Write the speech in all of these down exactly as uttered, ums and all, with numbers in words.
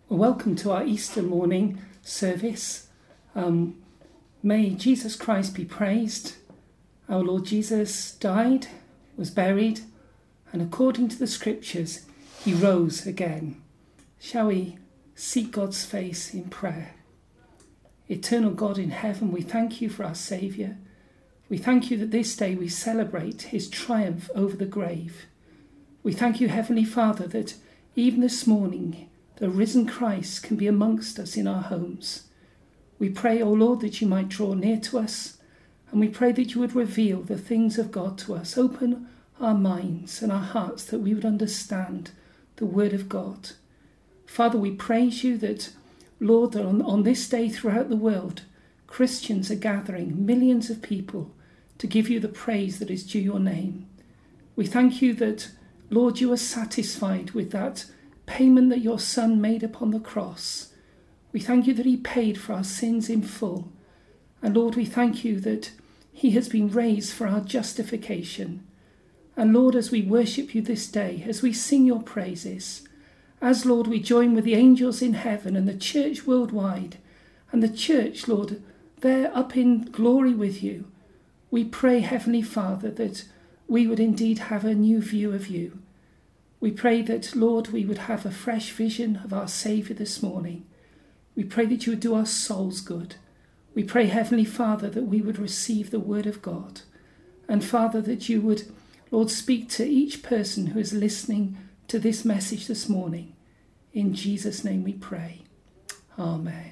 Well, welcome to our Easter morning service. Um, may Jesus Christ be praised. Our Lord Jesus died, was buried, and according to the scriptures, he rose again. Shall we seek God's face in prayer? Eternal God in heaven, we thank you for our Saviour. We thank you that this day we celebrate his triumph over the grave. We thank you, Heavenly Father, that even this morning the risen Christ can be amongst us in our homes. We pray, O Lord, that you might draw near to us, and we pray that you would reveal the things of God to us. Open our minds and our hearts that we would understand the word of God. Father, we praise you that, Lord, that on, on this day throughout the world, Christians are gathering, millions of people, to give you the praise that is due your name. We thank you that, Lord, you are satisfied with that payment that your Son made upon the cross. We thank you that he paid for our sins in full. And Lord, we thank you that he has been raised for our justification. And Lord, as we worship you this day, as we sing your praises, as Lord, we join with the angels in heaven and the church worldwide, and the church, Lord, there up in glory with you, we pray, Heavenly Father, that we would indeed have a new view of you. We pray that, Lord, we would have a fresh vision of our Saviour this morning. We pray that you would do our souls good. We pray, Heavenly Father, that we would receive the word of God. And Father, that you would, Lord, speak to each person who is listening to this message this morning. In Jesus' name we pray. Amen.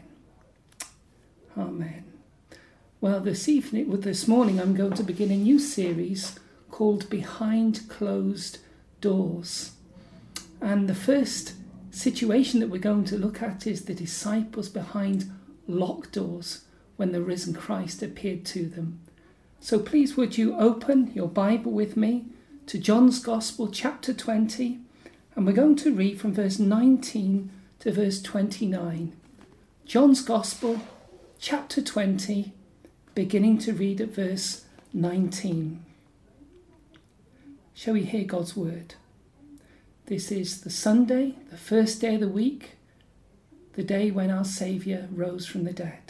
Amen. Well, this evening, well, this morning, I'm going to begin a new series called Behind Closed Doors. And the first situation that we're going to look at is the disciples behind locked doors when the risen Christ appeared to them. So please would you open your Bible with me to John's Gospel chapter twenty, and we're going to read from verse nineteen to verse twenty-nine. John's Gospel chapter twenty, beginning to read at verse nineteen. Shall we hear God's word? This is the Sunday, the first day of the week, the day when our Saviour rose from the dead.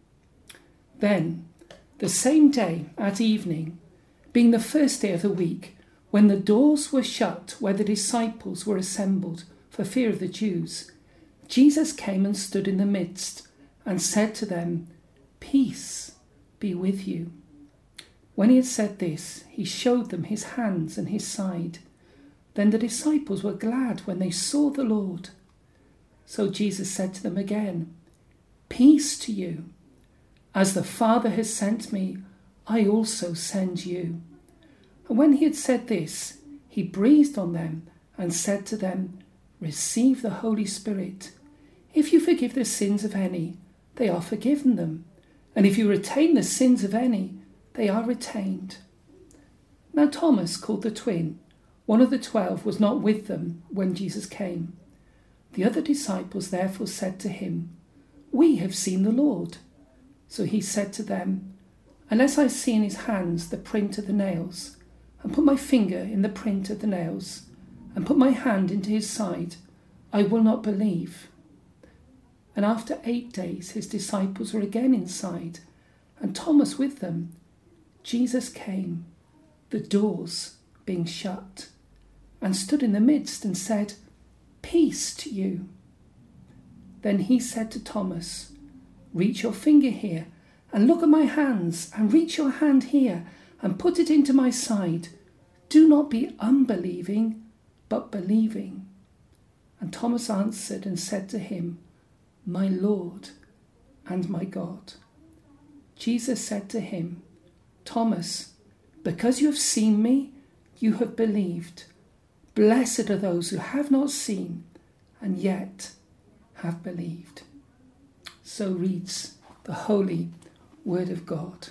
Then, the same day at evening, being the first day of the week, when the doors were shut where the disciples were assembled for fear of the Jews, Jesus came and stood in the midst and said to them, "Peace be with you." When he had said this, he showed them his hands and his side. Then the disciples were glad when they saw the Lord. So Jesus said to them again, "Peace to you. As the Father has sent me, I also send you." And when he had said this, he breathed on them and said to them, "Receive the Holy Spirit. If you forgive the sins of any, they are forgiven them. And if you retain the sins of any, they are retained." Now Thomas, called the twin, one of the twelve, was not with them when Jesus came. The other disciples therefore said to him, "We have seen the Lord." So he said to them, "Unless I see in his hands the print of the nails, and put my finger in the print of the nails, and put my hand into his side, I will not believe." And after eight days his disciples were again inside, and Thomas with them. Jesus came, the doors being shut, and stood in the midst and said, "Peace to you." Then he said to Thomas, "Reach your finger here, and look at my hands, and reach your hand here, and put it into my side. Do not be unbelieving, but believing." And Thomas answered and said to him, "My Lord and my God." Jesus said to him, "Thomas, because you have seen me, you have believed. Blessed are those who have not seen and yet have believed." So reads the holy word of God.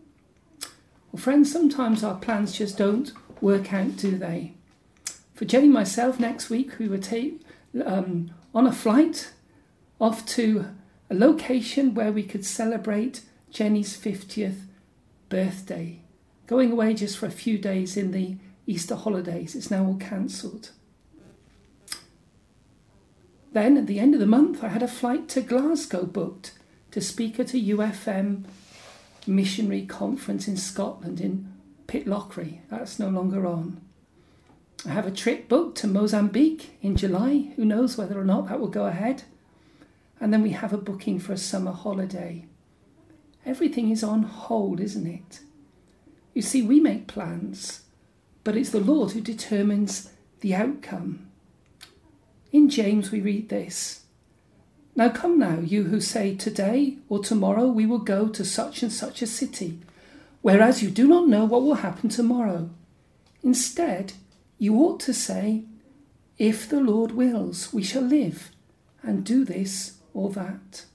Well, friends, sometimes our plans just don't work out, do they? For Jenny and myself, next week we were take, um, on a flight off to a location where we could celebrate Jenny's fiftieth birthday, going away just for a few days in the Easter holidays. It's now all cancelled. Then at the end of the month, I had a flight to Glasgow booked to speak at a U F M missionary conference in Scotland in Pitlochry. That's no longer on. I have a trip booked to Mozambique in July. Who knows whether or not that will go ahead. And then we have a booking for a summer holiday. Everything is on hold, isn't it? You see, we make plans, but it's the Lord who determines the outcome. In James we read this: "Now come now, you who say, today or tomorrow we will go to such and such a city, whereas you do not know what will happen tomorrow. Instead, you ought to say, if the Lord wills, we shall live and do this or that."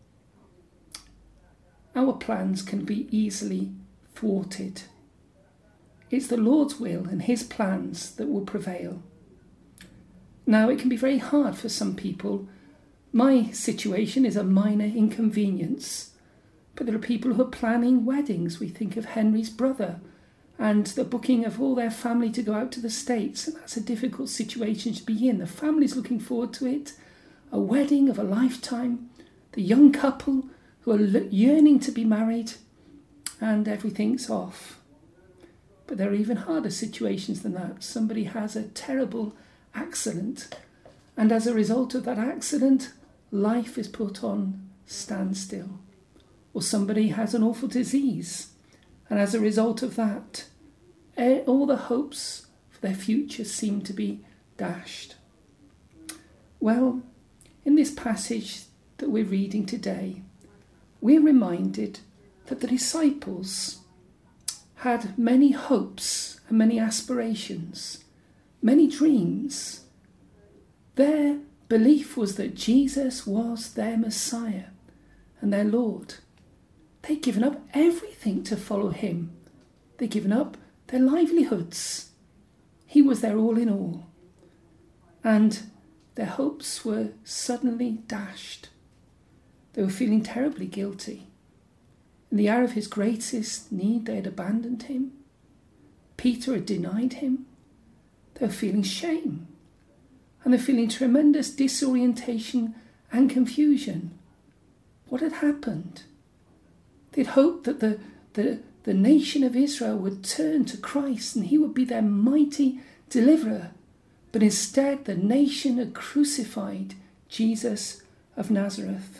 Our plans can be easily thwarted. It's the Lord's will and his plans that will prevail. Now, it can be very hard for some people. My situation is a minor inconvenience, but there are people who are planning weddings. We think of Henry's brother and the booking of all their family to go out to the States, and that's a difficult situation to be in. The family's looking forward to it, a wedding of a lifetime, the young couple who are yearning to be married, and everything's off. But there are even harder situations than that. Somebody has a terrible accident, and as a result of that accident, life is put on standstill. Or somebody has an awful disease, and as a result of that, all the hopes for their future seem to be dashed. Well, in this passage that we're reading today, we're reminded that the disciples had many hopes and many aspirations, many dreams. Their belief was that Jesus was their Messiah and their Lord. They'd given up everything to follow him. They'd given up their livelihoods. He was their all in all. And their hopes were suddenly dashed. They were feeling terribly guilty. In the hour of his greatest need, they had abandoned him. Peter had denied him. They were feeling shame. And they're feeling tremendous disorientation and confusion. What had happened? They'd hoped that the, the, the nation of Israel would turn to Christ and he would be their mighty deliverer. But instead, the nation had crucified Jesus of Nazareth.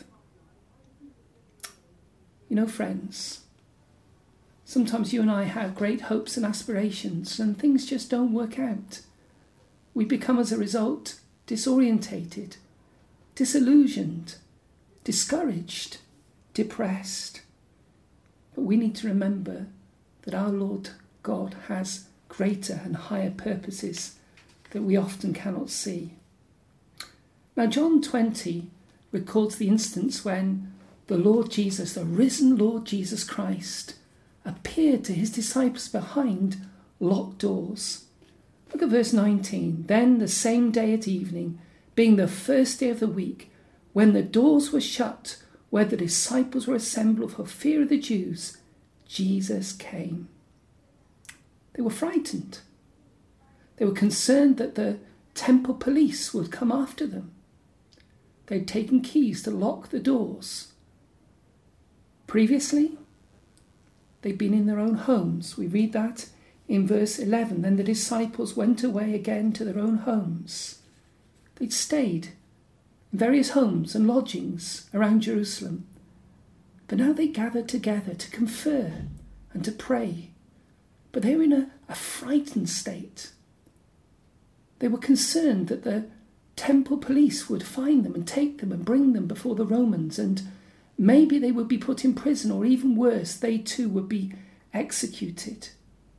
You know, friends, sometimes you and I have great hopes and aspirations and things just don't work out. We become, as a result, disorientated, disillusioned, discouraged, depressed. But we need to remember that our Lord God has greater and higher purposes that we often cannot see. Now, John twenty records the instance when the Lord Jesus, the risen Lord Jesus Christ, appeared to his disciples behind locked doors. Look at verse nineteen. Then the same day at evening, being the first day of the week, when the doors were shut, where the disciples were assembled for fear of the Jews, Jesus came. They were frightened. They were concerned that the temple police would come after them. They'd taken keys to lock the doors. Previously, they'd been in their own homes. We read that in verse eleven. Then the disciples went away again to their own homes. They'd stayed in various homes and lodgings around Jerusalem. But now they gathered together to confer and to pray. But they were in a, a frightened state. They were concerned that the temple police would find them and take them and bring them before the Romans, and maybe they would be put in prison, or even worse, they too would be executed.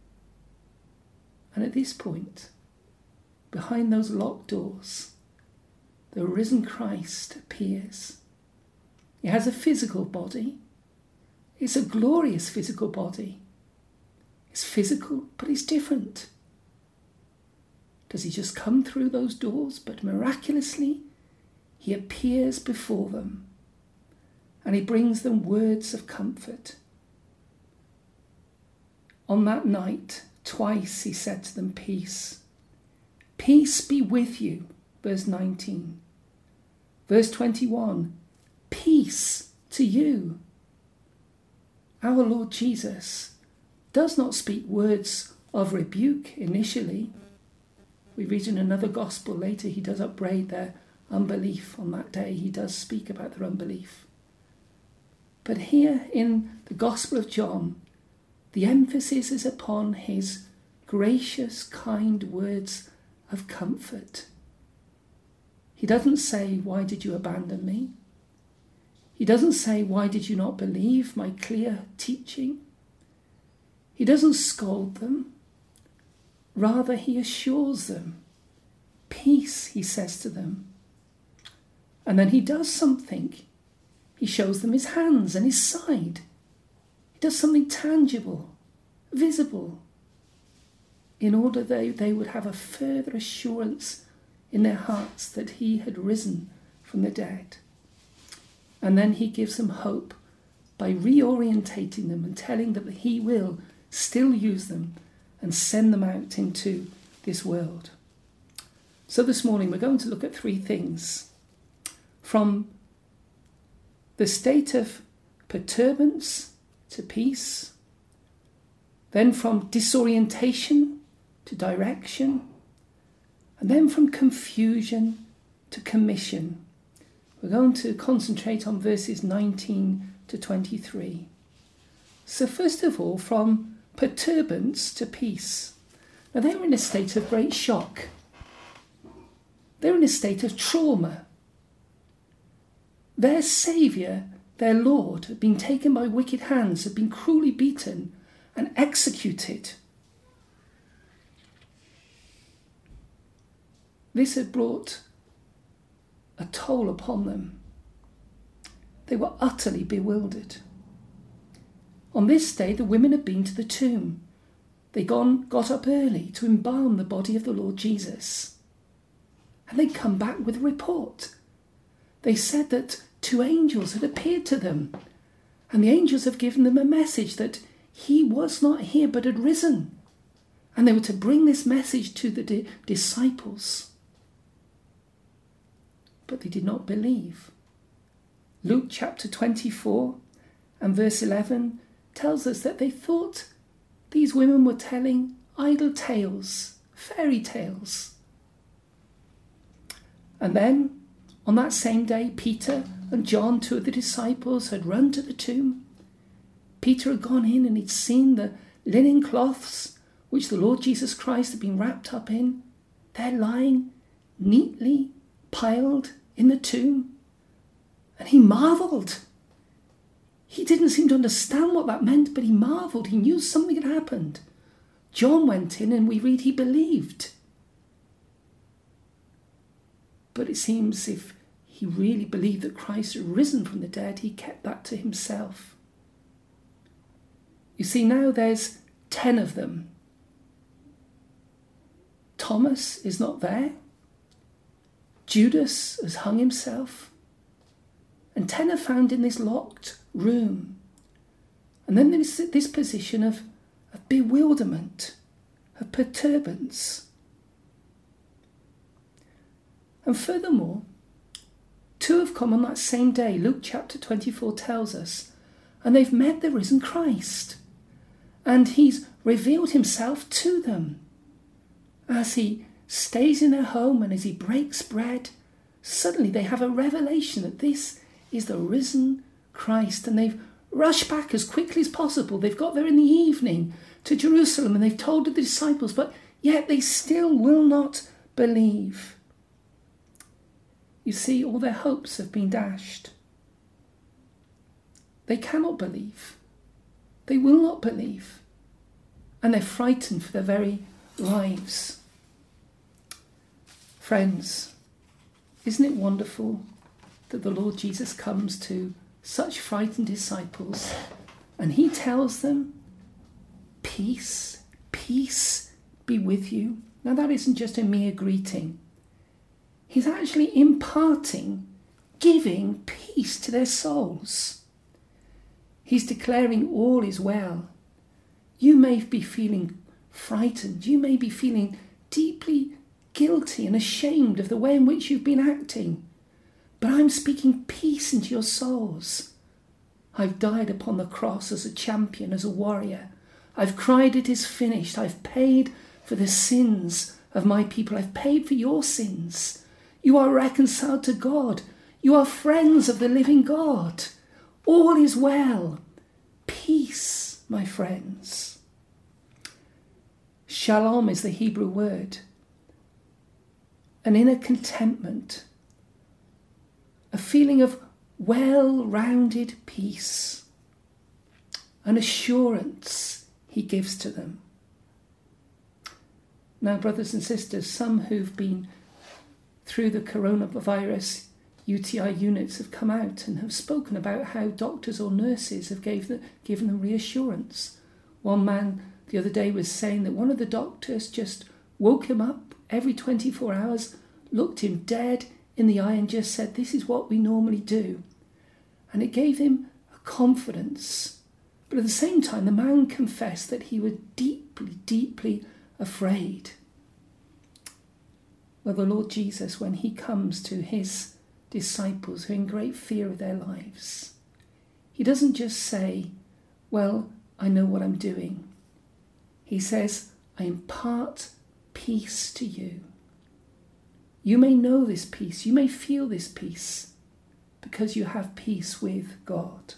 And at this point, behind those locked doors, the risen Christ appears. He has a physical body. It's a glorious physical body. It's physical, but it's different. Does he just come through those doors? But miraculously, he appears before them. And he brings them words of comfort. On that night, twice he said to them, peace. Peace be with you, verse nineteen. Verse twenty-one, peace to you. Our Lord Jesus does not speak words of rebuke initially. We read in another gospel later, he does upbraid their unbelief on that day. He does speak about their unbelief. But here in the Gospel of John, the emphasis is upon his gracious, kind words of comfort. He doesn't say, why did you abandon me? He doesn't say, why did you not believe my clear teaching? He doesn't scold them. Rather, he assures them. Peace, he says to them. And then he does something. He shows them his hands and his side. He does something tangible, visible, in order they, they would have a further assurance in their hearts that he had risen from the dead. And then he gives them hope by reorientating them and telling them that he will still use them and send them out into this world. So this morning we're going to look at three things. From the state of perturbance to peace, then from disorientation to direction, and then from confusion to commission. We're going to concentrate on verses nineteen to twenty-three. So first of all, from perturbance to peace. Now they were in a state of great shock. They were in a state of trauma. Their Saviour, their Lord, had been taken by wicked hands, had been cruelly beaten and executed. This had brought a toll upon them. They were utterly bewildered. On this day, the women had been to the tomb. They gone, got up early to embalm the body of the Lord Jesus. And they'd come back with a report. They said that two angels had appeared to them, and the angels have given them a message that he was not here but had risen. And they were to bring this message to the di- disciples. But they did not believe. Luke chapter twenty-four and verse eleven tells us that they thought these women were telling idle tales, fairy tales. And then, on that same day, Peter and John, two of the disciples, had run to the tomb. Peter had gone in and he'd seen the linen cloths which the Lord Jesus Christ had been wrapped up in. They're lying neatly piled in the tomb. And he marvelled. He didn't seem to understand what that meant, but he marvelled. He knew something had happened. John went in and we read he believed. But it seems if he really believed that Christ had risen from the dead, he kept that to himself. You see, now there's ten of them. Thomas is not there. Judas has hung himself. And ten are found in this locked room. And then there's this position of, of bewilderment, of perturbance. And furthermore, two have come on that same day, Luke chapter twenty-four tells us, and they've met the risen Christ. And he's revealed himself to them. As he stays in their home and as he breaks bread, suddenly they have a revelation that this is the risen Christ. And they've rushed back as quickly as possible. They've got there in the evening to Jerusalem and they've told the disciples, but yet they still will not believe. You see, all their hopes have been dashed. They cannot believe. They will not believe. And they're frightened for their very lives. Friends, isn't it wonderful that the Lord Jesus comes to such frightened disciples and he tells them, peace, peace be with you. Now that isn't just a mere greeting. He's actually imparting, giving peace to their souls. He's declaring all is well. You may be feeling frightened. You may be feeling deeply guilty and ashamed of the way in which you've been acting. but I'm speaking peace into your souls. I've died upon the cross as a champion, as a warrior. I've cried, it is finished. I've paid for the sins of my people. I've paid for your sins. You are reconciled to God. You are friends of the living God. All is well. Peace, my friends. Shalom is the Hebrew word. An inner contentment. A feeling of well-rounded peace. An assurance he gives to them. Now, brothers and sisters, some who've been through the coronavirus U T I units have come out and have spoken about how doctors or nurses have gave them, given them reassurance. One man the other day was saying that one of the doctors just woke him up every twenty-four hours, looked him dead in the eye and just said, this is what we normally do. And it gave him a confidence. But at the same time, the man confessed that he was deeply, deeply afraid. Well, the Lord Jesus, when he comes to his disciples who are in great fear of their lives, he doesn't just say, well, I know what I'm doing. He says, I impart peace to you. You may know this peace, you may feel this peace, because you have peace with God.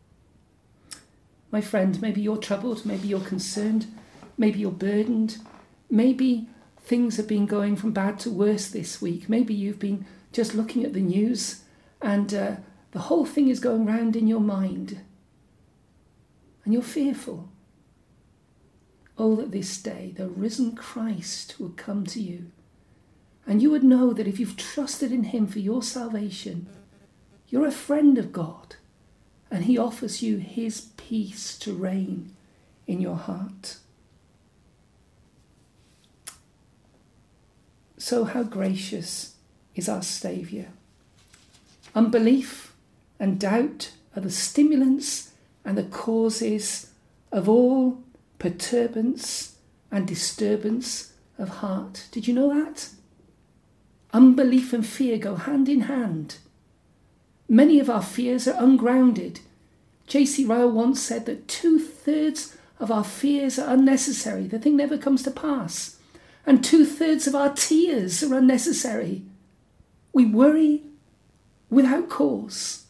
My friend, maybe you're troubled, maybe you're concerned, maybe you're burdened, maybe things have been going from bad to worse this week. Maybe you've been just looking at the news and uh, the whole thing is going round in your mind and you're fearful. Oh, that this day the risen Christ would come to you and you would know that if you've trusted in him for your salvation, you're a friend of God and he offers you his peace to reign in your heart. So how gracious is our Saviour. Unbelief and doubt are the stimulants and the causes of all perturbance and disturbance of heart. Did you know that? Unbelief and fear go hand in hand. Many of our fears are ungrounded. J C Ryle once said that two-thirds of our fears are unnecessary. The thing never comes to pass. And two-thirds of our tears are unnecessary. We worry without cause.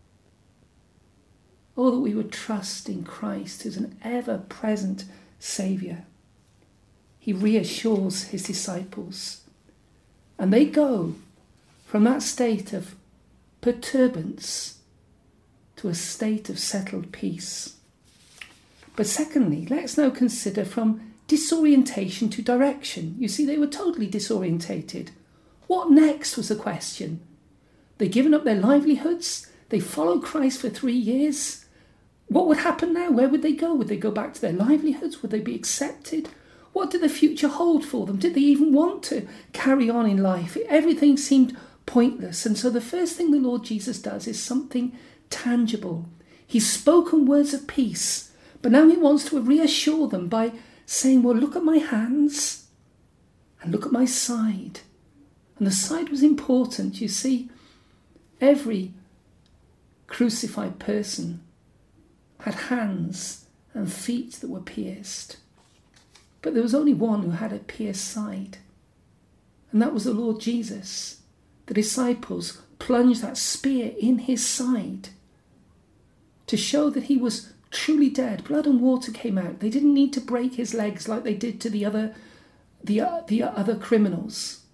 Oh, that we would trust in Christ as an ever-present Saviour. He reassures his disciples. And they go from that state of perturbance to a state of settled peace. But secondly, let's now consider from disorientation to direction. You see, they were totally disorientated. What next was the question. They'd given up their livelihoods. They followed Christ for three years. What would happen now? Where would they go? Would they go back to their livelihoods? Would they be accepted? What did the future hold for them? Did they even want to carry on in life? Everything seemed pointless. And so the first thing the Lord Jesus does is something tangible. He's spoken words of peace, but now he wants to reassure them by saying, well, look at my hands and look at my side. And the side was important. You see, every crucified person had hands and feet that were pierced. But there was only one who had a pierced side. And that was the Lord Jesus. The disciples plunged that spear in his side to show that he was truly dead. Blood and water came out. They didn't need to break his legs like they did to the other, the, uh, the other criminals.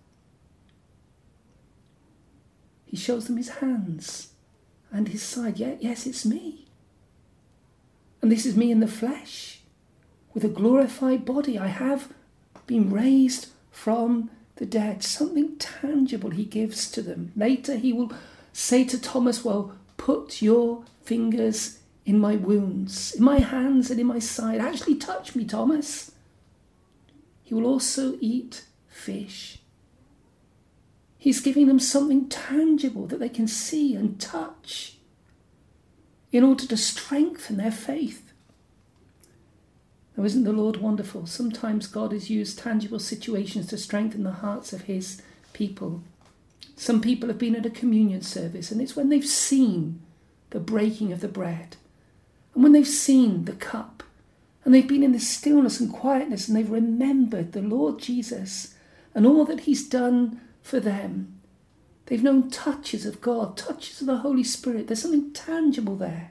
He shows them his hands and his side. Yeah, yes, it's me. And this is me in the flesh, with a glorified body. I have been raised from the dead. Something tangible he gives to them. Later he will say to Thomas, well, put your fingers in my wounds, in my hands and in my side. Actually touch me, Thomas. He will also eat fish. He's giving them something tangible that they can see and touch in order to strengthen their faith. Now, isn't the Lord wonderful? Sometimes God has used tangible situations to strengthen the hearts of his people. Some people have been at a communion service, and it's when they've seen the breaking of the bread, and when they've seen the cup, and they've been in the stillness and quietness, and they've remembered the Lord Jesus and all that he's done for them. They've known touches of God, touches of the Holy Spirit. There's something tangible there.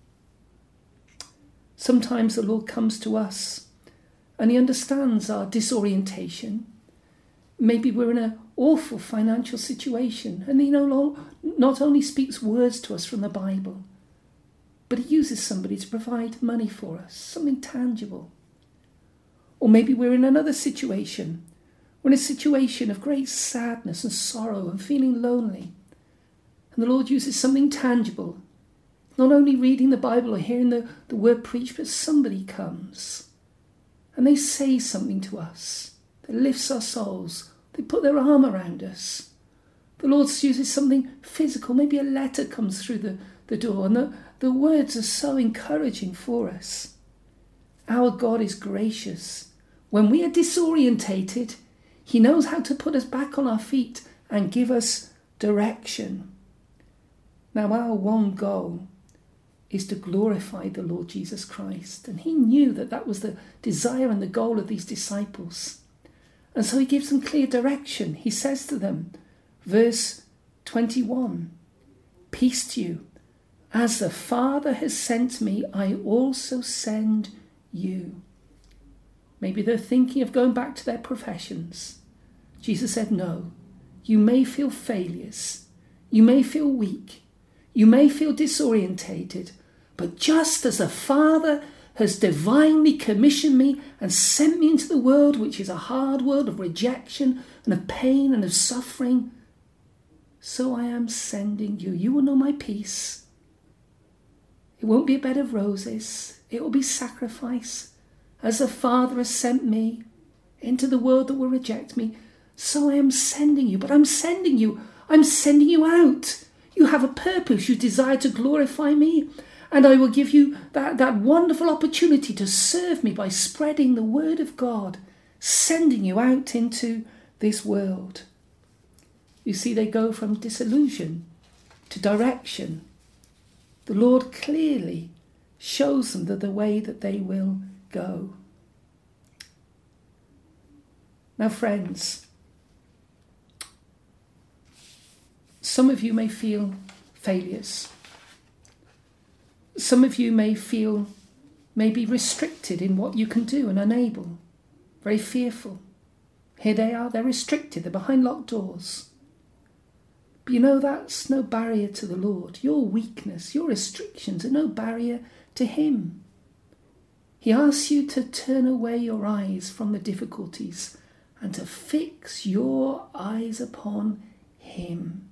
Sometimes the Lord comes to us and he understands our disorientation. Maybe we're in an awful financial situation, and he no, not only speaks words to us from the Bible, but he uses somebody to provide money for us, something tangible. Or maybe we're in another situation. We're in a situation of great sadness and sorrow and feeling lonely. And the Lord uses something tangible. Not only reading the Bible or hearing the, the word preached, but somebody comes and they say something to us that lifts our souls. They put their arm around us. The Lord uses something physical. Maybe a letter comes through the, the door, and the, the words are so encouraging for us. Our God is gracious. When we are disorientated, he knows how to put us back on our feet and give us direction. Now, our one goal is to glorify the Lord Jesus Christ. And he knew that that was the desire and the goal of these disciples. And so he gives them clear direction. He says to them, verse twenty-one, "Peace to you. As the Father has sent me, I also send you." Maybe they're thinking of going back to their professions. Jesus said, no, you may feel failures. You may feel weak. You may feel disorientated. But just as the Father has divinely commissioned me and sent me into the world, which is a hard world of rejection and of pain and of suffering, so I am sending you. You will know my peace. It won't be a bed of roses. It will be sacrifice. As the Father has sent me into the world that will reject me, so I am sending you. But I'm sending you. I'm sending you out. You have a purpose. You desire to glorify me. And I will give you that, that wonderful opportunity to serve me by spreading the word of God, sending you out into this world. You see, they go from disillusion to direction. The Lord clearly shows them that the way that they will go. Now, friends, some of you may feel failures. Some of you may feel maybe restricted in what you can do and unable, very fearful. Here they are, they're restricted, they're behind locked doors. But you know, that's no barrier to the Lord. Your weakness, your restrictions are no barrier to him. He asks you to turn away your eyes from the difficulties and to fix your eyes upon him.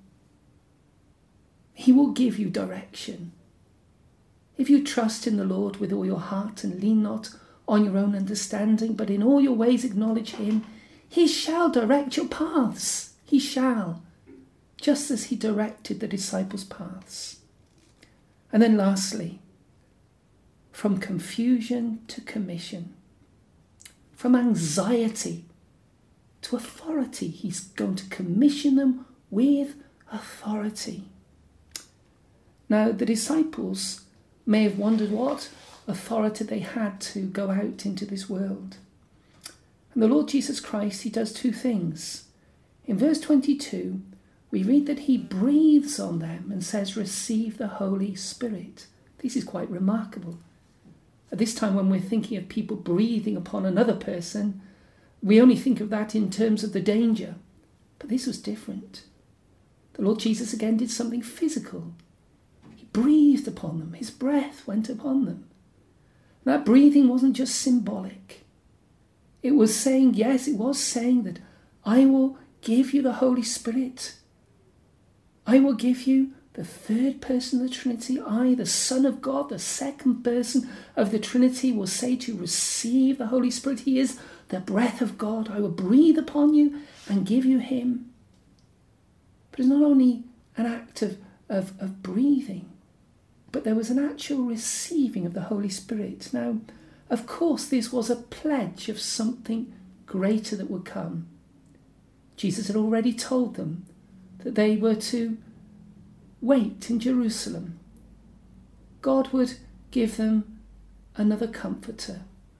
He will give you direction. If you trust in the Lord with all your heart and lean not on your own understanding, but in all your ways acknowledge him, he shall direct your paths. He shall, just as he directed the disciples' paths. And then lastly, from confusion to commission, from anxiety to authority. He's going to commission them with authority. Now, the disciples may have wondered what authority they had to go out into this world. And the Lord Jesus Christ, he does two things. In verse twenty-two, we read that he breathes on them and says, receive the Holy Spirit. This is quite remarkable. At this time, when we're thinking of people breathing upon another person, we only think of that in terms of the danger. But this was different. The Lord Jesus again did something physical. Breathed upon them. His breath went upon them. That breathing wasn't just symbolic. It was saying, yes, it was saying that I will give you the Holy Spirit. I will give you the third person of the Trinity. I, the Son of God, the second person of the Trinity, will say to receive the Holy Spirit. He is the breath of God. I will breathe upon you and give you him. But it's not only an act of, of, of breathing, but there was an actual receiving of the Holy Spirit. Now, of course, this was a pledge of something greater that would come. Jesus had already told them that they were to wait in Jerusalem. God would give them another comforter.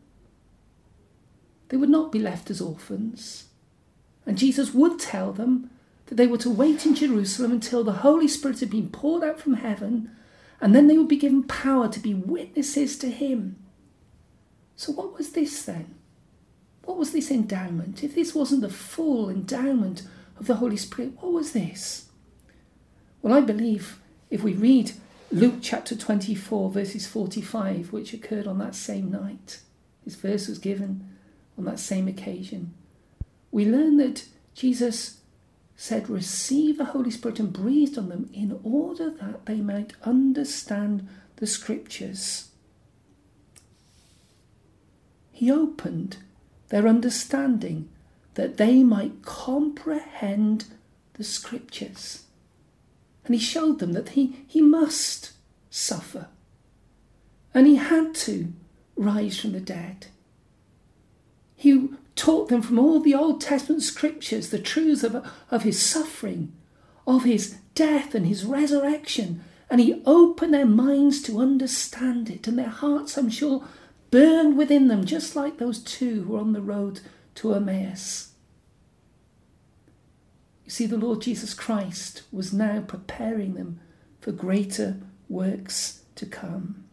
They would not be left as orphans. And Jesus would tell them that they were to wait in Jerusalem until the Holy Spirit had been poured out from heaven, and then they would be given power to be witnesses to him. So what was this then? What was this endowment? If this wasn't the full endowment of the Holy Spirit, what was this? Well, I believe if we read Luke chapter twenty-four, verses forty-five, which occurred on that same night, this verse was given on that same occasion, we learn that Jesus said, receive the Holy Spirit, and breathed on them in order that they might understand the scriptures. He opened their understanding that they might comprehend the scriptures. And he showed them that he, he must suffer. And he had to rise from the dead. He taught them from all the Old Testament scriptures the truths of, of his suffering, of his death and his resurrection. And he opened their minds to understand it. And their hearts, I'm sure, burned within them, just like those two who were on the road to Emmaus. You see, the Lord Jesus Christ was now preparing them for greater works to come.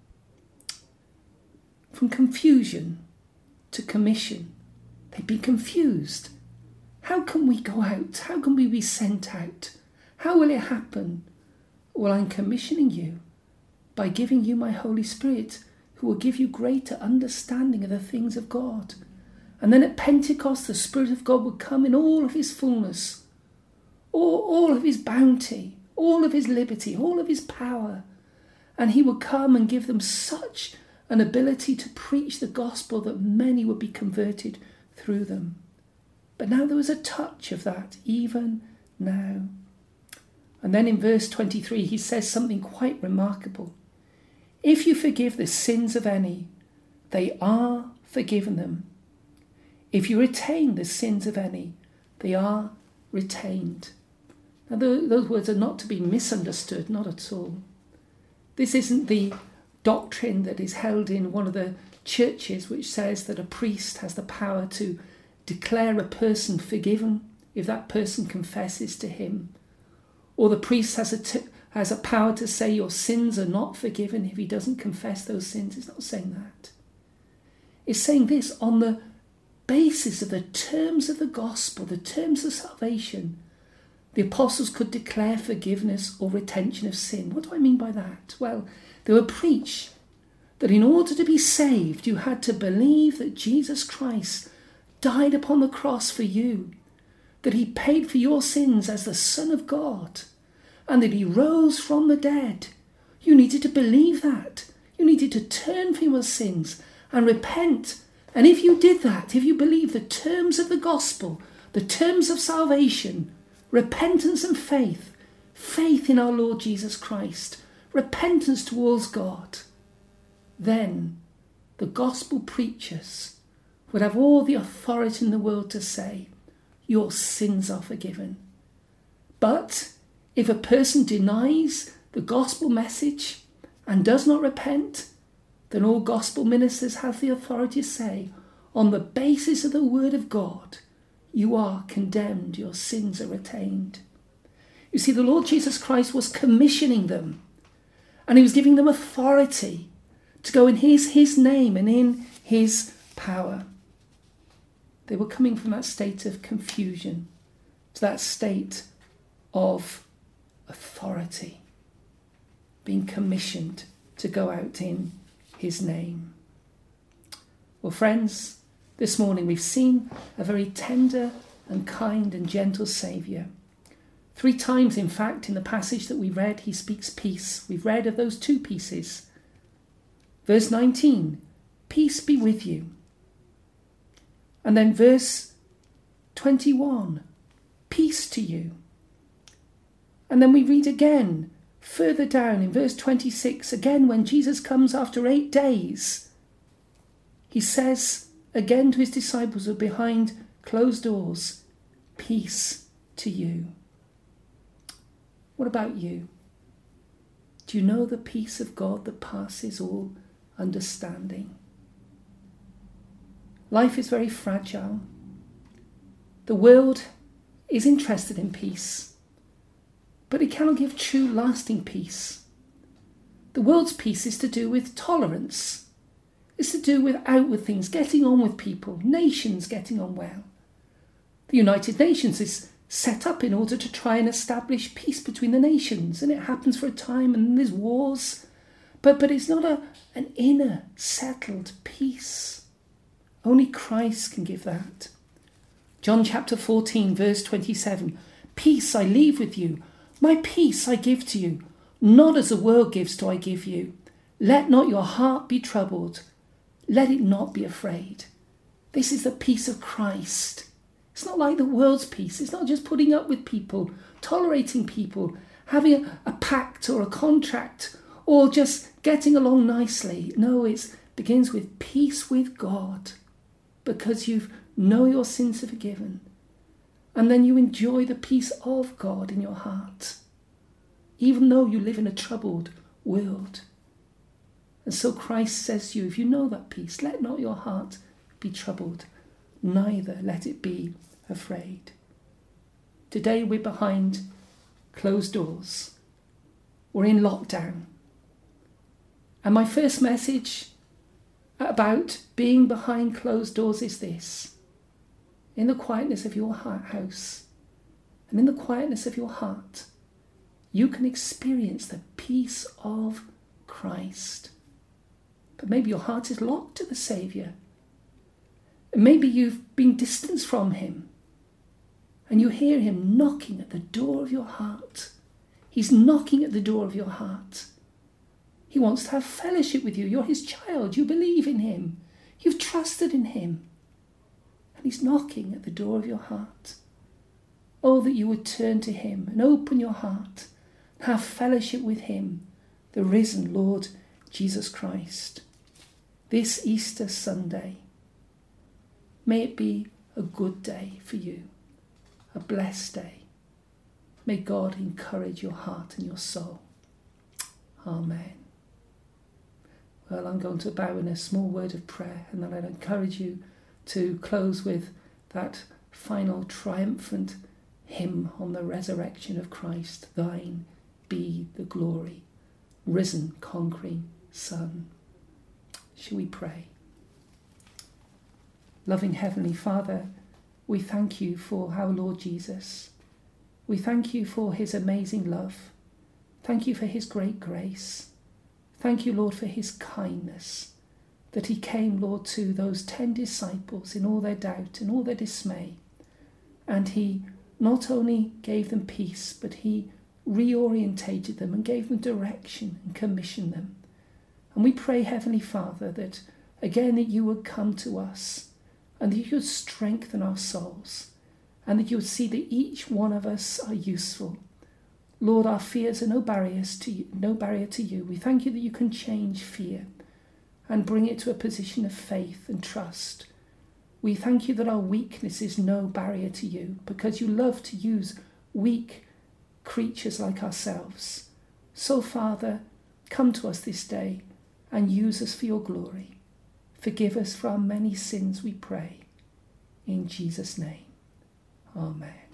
From confusion to commission, they'd be confused. How can we go out? How can we be sent out? How will it happen? Well, I'm commissioning you by giving you my Holy Spirit, who will give you greater understanding of the things of God. And then at Pentecost, the Spirit of God would come in all of his fullness, all, all of his bounty, all of his liberty, all of his power. And he would come and give them such an ability to preach the gospel that many would be converted through them. But now there was a touch of that, even now. And then in verse twenty-three, he says something quite remarkable. If you forgive the sins of any, they are forgiven them. If you retain the sins of any, they are retained. Now, those words are not to be misunderstood, not at all. This isn't the doctrine that is held in one of the churches which says that a priest has the power to declare a person forgiven if that person confesses to him. Or the priest has a, t- has a power to say your sins are not forgiven if he doesn't confess those sins. It's not saying that. It's saying this on the basis of the terms of the gospel, the terms of salvation. The apostles could declare forgiveness or retention of sin. What do I mean by that? Well, they would preach that in order to be saved, you had to believe that Jesus Christ died upon the cross for you, that he paid for your sins as the Son of God, and that he rose from the dead. You needed to believe that. You needed to turn from your sins and repent. And if you did that, if you believed the terms of the gospel, the terms of salvation, repentance and faith, faith in our Lord Jesus Christ, repentance towards God, then the gospel preachers would have all the authority in the world to say, your sins are forgiven. But if a person denies the gospel message and does not repent, then all gospel ministers have the authority to say, on the basis of the word of God, you are condemned, your sins are retained. You see, the Lord Jesus Christ was commissioning them, and he was giving them authority to go in his, his name and in his power. They were coming from that state of confusion to that state of authority, being commissioned to go out in his name. Well, friends, this morning we've seen a very tender and kind and gentle Saviour. Three times, in fact, in the passage that we read, he speaks peace. We've read of those two pieces. Verse nineteen, peace be with you. And then verse twenty-one, peace to you. And then we read again, further down in verse twenty-six, again when Jesus comes after eight days, he says again to his disciples who are behind closed doors, peace to you. What about you? Do you know the peace of God that passes all understanding? Life is very fragile. The world is interested in peace, but it cannot give true lasting peace. The world's peace is to do with tolerance. It's to do with outward things, getting on with people, nations getting on well. The United Nations is set up in order to try and establish peace between the nations, and it happens for a time, and there's wars, but, but it's not a, an inner, settled peace. Only Christ can give that. John chapter fourteen, verse twenty-seven, peace I leave with you, my peace I give to you, not as the world gives do I give you. Let not your heart be troubled, let it not be afraid. This is the peace of Christ. It's not like the world's peace. It's not just putting up with people, tolerating people, having a, a pact or a contract, or just getting along nicely. No, it begins with peace with God, because you know your sins are forgiven. And then you enjoy the peace of God in your heart, even though you live in a troubled world. And so Christ says to you, if you know that peace, let not your heart be troubled, neither let it be afraid. Today we're behind closed doors. We're in lockdown. And my first message about being behind closed doors is this. In the quietness of your house and in the quietness of your heart, you can experience the peace of Christ. But maybe your heart is locked to the Saviour. Maybe you've been distanced from him and you hear him knocking at the door of your heart. He's knocking at the door of your heart. He wants to have fellowship with you. You're his child. You believe in him. You've trusted in him. And he's knocking at the door of your heart. Oh, that you would turn to him and open your heart, have fellowship with him, the risen Lord Jesus Christ. This Easter Sunday, may it be a good day for you, a blessed day. May God encourage your heart and your soul. Amen. Well, I'm going to bow in a small word of prayer, and then I'd encourage you to close with that final triumphant hymn on the resurrection of Christ. Thine be the glory, risen, conquering Son. Shall we pray? Loving Heavenly Father, we thank you for our Lord Jesus. We thank you for his amazing love. Thank you for his great grace. Thank you, Lord, for his kindness, that he came, Lord, to those ten disciples in all their doubt and all their dismay. And he not only gave them peace, but he reorientated them and gave them direction and commissioned them. And we pray, Heavenly Father, that again that you would come to us and that you would strengthen our souls and that you would see that each one of us are useful. Lord, our fears are no barriers to you, no barrier to you. We thank you that you can change fear and bring it to a position of faith and trust. We thank you that our weakness is no barrier to you, because you love to use weak creatures like ourselves. So, Father, come to us this day and use us for your glory. Forgive us for our many sins, we pray. In Jesus' name, amen.